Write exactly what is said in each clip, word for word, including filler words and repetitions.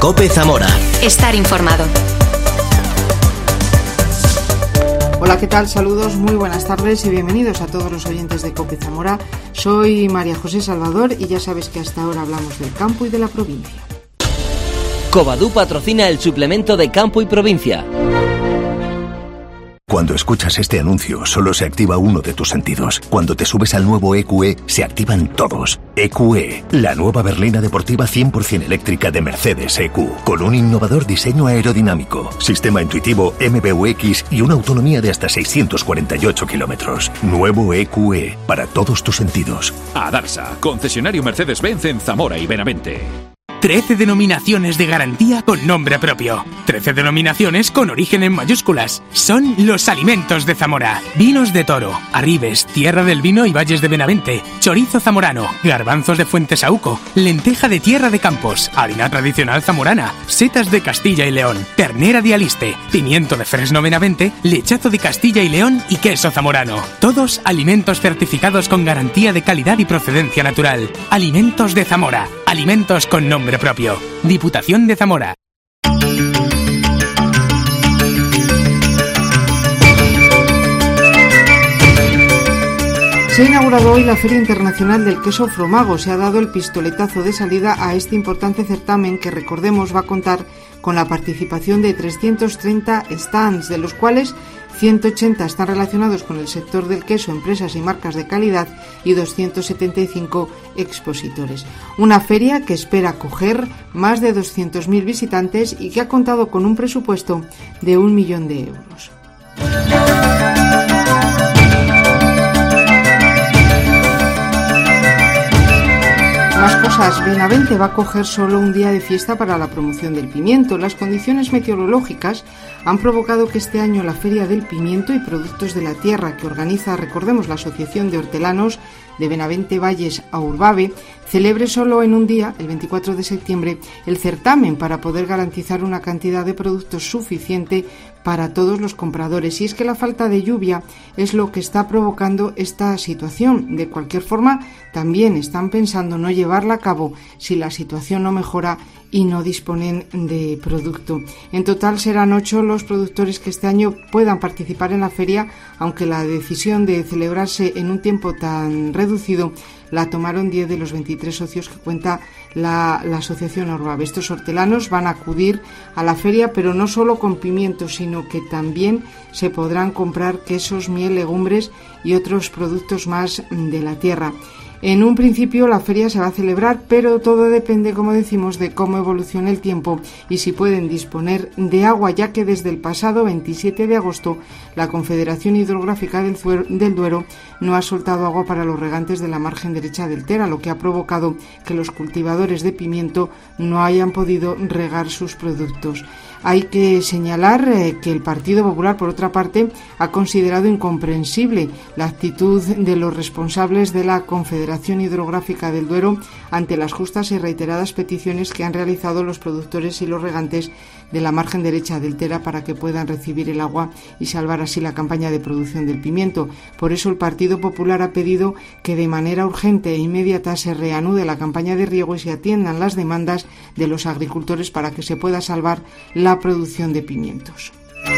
COPE Zamora. Estar informado. Hola, ¿qué tal? Saludos, muy buenas tardes y bienvenidos a todos los oyentes de COPE Zamora. Soy María José Salvador y ya sabes que hasta ahora hablamos del campo y de la provincia. Covadú patrocina el suplemento de Campo y Provincia. Cuando escuchas este anuncio, solo se activa uno de tus sentidos. Cuando te subes al nuevo E Q E, se activan todos. E Q E, la nueva berlina deportiva cien por ciento eléctrica de Mercedes E Q, con un innovador diseño aerodinámico, sistema intuitivo M B U X y una autonomía de hasta seiscientos cuarenta y ocho kilómetros. Nuevo E Q E, para todos tus sentidos. Adarsa, concesionario Mercedes-Benz en Zamora y Benavente. trece denominaciones de garantía con nombre propio. trece denominaciones con origen en mayúsculas. Son los alimentos de Zamora. Vinos de Toro, Arribes, Tierra del Vino y Valles de Benavente, chorizo zamorano, garbanzos de Fuentesauco, lenteja de Tierra de Campos, harina tradicional zamorana, setas de Castilla y León, ternera de Aliste, pimiento de Fresno Benavente, lechazo de Castilla y León y queso zamorano. Todos alimentos certificados con garantía de calidad y procedencia natural. Alimentos de Zamora. Alimentos con nombre propio. Diputación de Zamora. Se ha inaugurado hoy la Feria Internacional del Queso Fromago. Se ha dado el pistoletazo de salida a este importante certamen que, recordemos, va a contar con la participación de trescientos treinta stands, de los cuales ciento ochenta están relacionados con el sector del queso, empresas y marcas de calidad, y doscientos setenta y cinco expositores. Una feria que espera acoger más de doscientos mil visitantes y que ha contado con un presupuesto de un millón de euros. Más cosas, Benavente va a coger solo un día de fiesta para la promoción del pimiento. Las condiciones meteorológicas han provocado que este año la Feria del Pimiento y Productos de la Tierra, que organiza, recordemos, la Asociación de Hortelanos de Benavente Valles a Urbabe, celebre solo en un día, el veinticuatro de septiembre, el certamen para poder garantizar una cantidad de productos suficiente para todos los compradores. Y es que la falta de lluvia es lo que está provocando esta situación. De cualquier forma, también están pensando no llevarla a cabo si la situación no mejora y no disponen de producto. En total serán ocho los productores que este año puedan participar en la feria, aunque la decisión de celebrarse en un tiempo tan reducido la tomaron diez de los veintitrés socios que cuenta la, la Asociación Urbabe. Estos hortelanos van a acudir a la feria, pero no solo con pimientos, sino que también se podrán comprar quesos, miel, legumbres y otros productos más de la tierra. En un principio la feria se va a celebrar, pero todo depende, como decimos, de cómo evolucione el tiempo y si pueden disponer de agua, ya que desde el pasado veintisiete de agosto la Confederación Hidrográfica del, Zuer- del Duero no ha soltado agua para los regantes de la margen derecha del Tera, lo que ha provocado que los cultivadores de pimiento no hayan podido regar sus productos. Hay que señalar eh, que el Partido Popular, por otra parte, ha considerado incomprensible la actitud de los responsables de la Confederación Hidrográfica del Duero ante las justas y reiteradas peticiones que han realizado los productores y los regantes de la margen derecha del Tera para que puedan recibir el agua y salvar así la campaña de producción del pimiento. Por eso el Partido Popular ha pedido que de manera urgente e inmediata se reanude la campaña de riego y se atiendan las demandas de los agricultores para que se pueda salvar la producción de pimientos.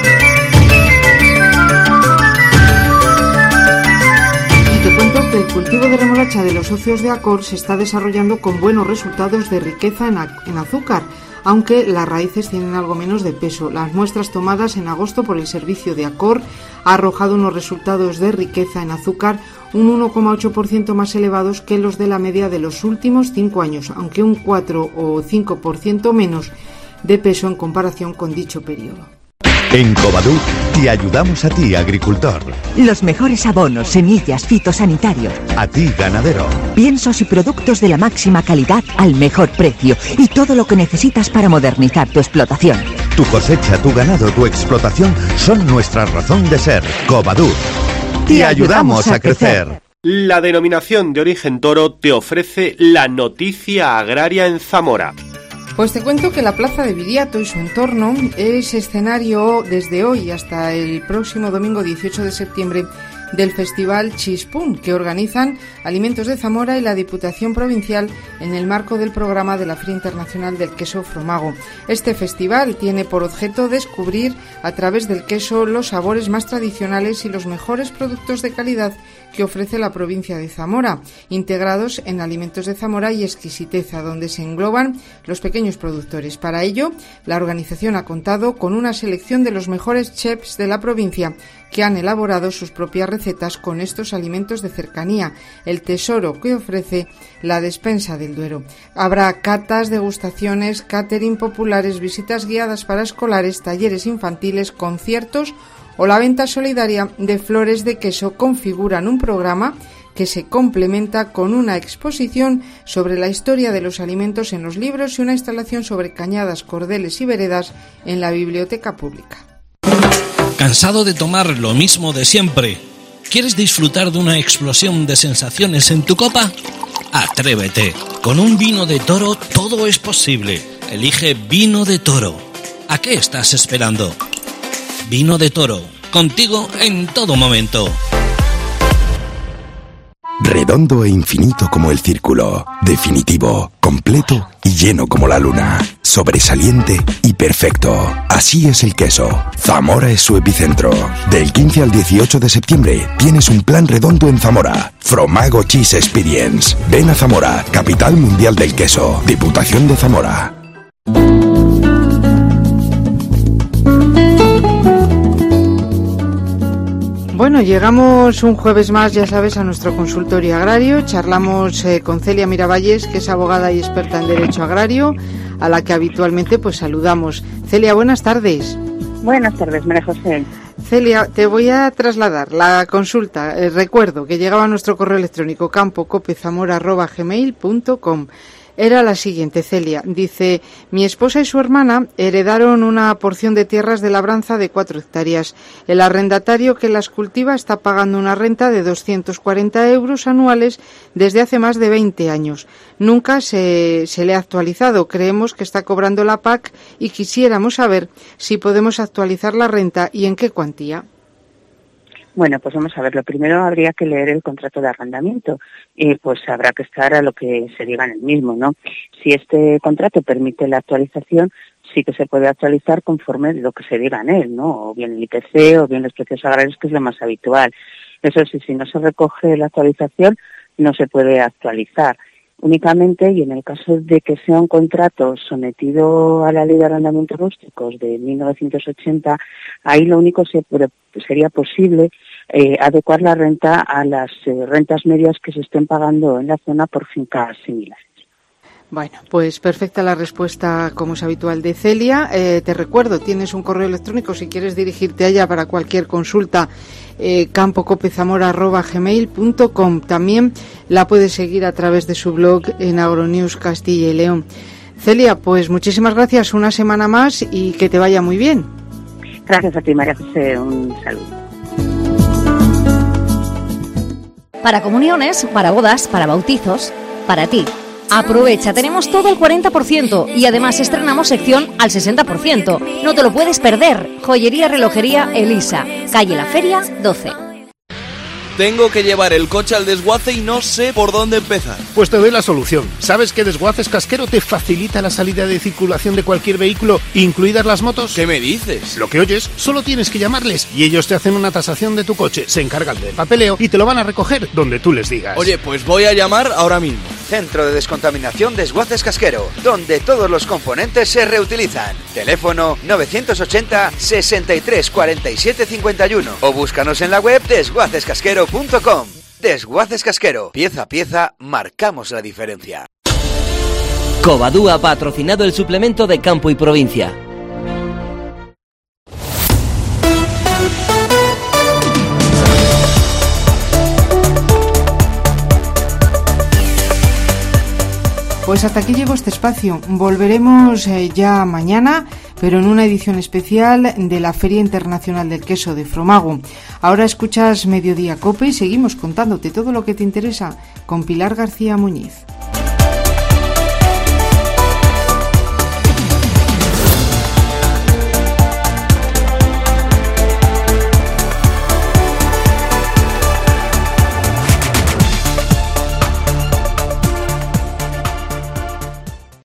Y te cuento que el cultivo de remolacha de los socios de Acor se está desarrollando con buenos resultados de riqueza en, a- en azúcar, aunque las raíces tienen algo menos de peso. Las muestras tomadas en agosto por el servicio de Acor ha arrojado unos resultados de riqueza en azúcar un uno coma ocho por ciento más elevados que los de la media de los últimos cinco años, aunque un cuatro o cinco por ciento menos de peso en comparación con dicho periodo. En Covadú te ayudamos a ti, agricultor. Los mejores abonos, semillas, fitosanitarios. A ti, ganadero. Piensos y productos de la máxima calidad al mejor precio y todo lo que necesitas para modernizar tu explotación. Tu cosecha, tu ganado, tu explotación son nuestra razón de ser. Covadú. Te, te ayudamos a crecer. crecer. La denominación de origen Toro te ofrece la noticia agraria en Zamora. Pues te cuento que la plaza de Viriato y su entorno es escenario desde hoy hasta el próximo domingo dieciocho de septiembre del Festival Chispún, que organizan Alimentos de Zamora y la Diputación Provincial en el marco del programa de la Feria Internacional del Queso Fromago. Este festival tiene por objeto descubrir a través del queso los sabores más tradicionales y los mejores productos de calidad que ofrece la provincia de Zamora, integrados en Alimentos de Zamora y Exquisiteza, donde se engloban los pequeños productores. Para ello, la organización ha contado con una selección de los mejores chefs de la provincia que han elaborado sus propias recetas con estos alimentos de cercanía, el tesoro que ofrece la Despensa del Duero. Habrá catas, degustaciones, catering populares, visitas guiadas para escolares, talleres infantiles, conciertos o la venta solidaria de flores de queso. Configuran un programa que se complementa con una exposición sobre la historia de los alimentos en los libros y una instalación sobre cañadas, cordeles y veredas en la biblioteca pública. ¿Cansado de tomar lo mismo de siempre? ¿Quieres disfrutar de una explosión de sensaciones en tu copa? Atrévete. Con un vino de Toro todo es posible. Elige Vino de Toro. ¿A qué estás esperando? Vino de Toro, contigo en todo momento. Redondo e infinito como el círculo, definitivo, completo y lleno como la luna, sobresaliente y perfecto. Así es el queso. Zamora es su epicentro. Del quince al dieciocho de septiembre tienes un plan redondo en Zamora. Fromago Cheese Experience. Ven a Zamora, capital mundial del queso. Diputación de Zamora. Bueno, llegamos un jueves más, ya sabes, a nuestro consultorio agrario. Charlamos eh, con Celia Miravalles, que es abogada y experta en Derecho Agrario, a la que habitualmente pues saludamos. Celia, buenas tardes. Buenas tardes, María José. Celia, te voy a trasladar la consulta. Eh, recuerdo que llegaba a nuestro correo electrónico campo cope zamora arroba gmail punto com. Era la siguiente, Celia. Dice, mi esposa y su hermana heredaron una porción de tierras de labranza de cuatro hectáreas. El arrendatario que las cultiva está pagando una renta de doscientos cuarenta euros anuales desde hace más de veinte años. Nunca se, se le ha actualizado. Creemos que está cobrando la P A C y quisiéramos saber si podemos actualizar la renta y en qué cuantía. Bueno, pues vamos a ver. Lo primero habría que leer el contrato de arrendamiento y pues habrá que estar a lo que se diga en el mismo, ¿no? Si este contrato permite la actualización, sí que se puede actualizar conforme lo que se diga en él, ¿no? O bien el I P C o bien los precios agrarios, que es lo más habitual. Eso sí, si no se recoge la actualización, no se puede actualizar. Únicamente, y en el caso de que sea un contrato sometido a la Ley de Arrendamientos Rústicos de mil novecientos ochenta, ahí lo único se, sería posible eh, adecuar la renta a las eh, rentas medias que se estén pagando en la zona por fincas similares. Bueno, pues perfecta la respuesta, como es habitual, de Celia. Eh, te recuerdo, tienes un correo electrónico si quieres dirigirte allá para cualquier consulta, eh, campo cope zamora arroba gmail punto com. También la puedes seguir a través de su blog en Agronews Castilla y León. Celia, pues muchísimas gracias una semana más y que te vaya muy bien. Gracias a ti, María José. Un saludo. Para comuniones, para bodas, para bautizos, para ti. Aprovecha, tenemos todo al cuarenta por ciento y además estrenamos sección al sesenta por ciento. No te lo puedes perder. Joyería Relojería Elisa, calle La Feria doce. Tengo que llevar el coche al desguace y no sé por dónde empezar. Pues te doy la solución. ¿Sabes que Desguaces Casquero te facilita la salida de circulación de cualquier vehículo, incluidas las motos? ¿Qué me dices? Lo que oyes, solo tienes que llamarles y ellos te hacen una tasación de tu coche, se encargan del papeleo y te lo van a recoger donde tú les digas. Oye, pues voy a llamar ahora mismo. Centro de Descontaminación Desguaces Casquero, donde todos los componentes se reutilizan. Teléfono novecientos ochenta, sesenta y tres, cuarenta y siete, cincuenta y uno o búscanos en la web desguaces casquero punto com. Desguaces Casquero, pieza a pieza, marcamos la diferencia. Covadú ha patrocinado el suplemento de Campo y Provincia. Pues hasta aquí llegó este espacio. Volveremos eh, ya mañana, pero en una edición especial de la Feria Internacional del Queso de Fromago. Ahora escuchas Mediodía Cope y seguimos contándote todo lo que te interesa con Pilar García Muñiz.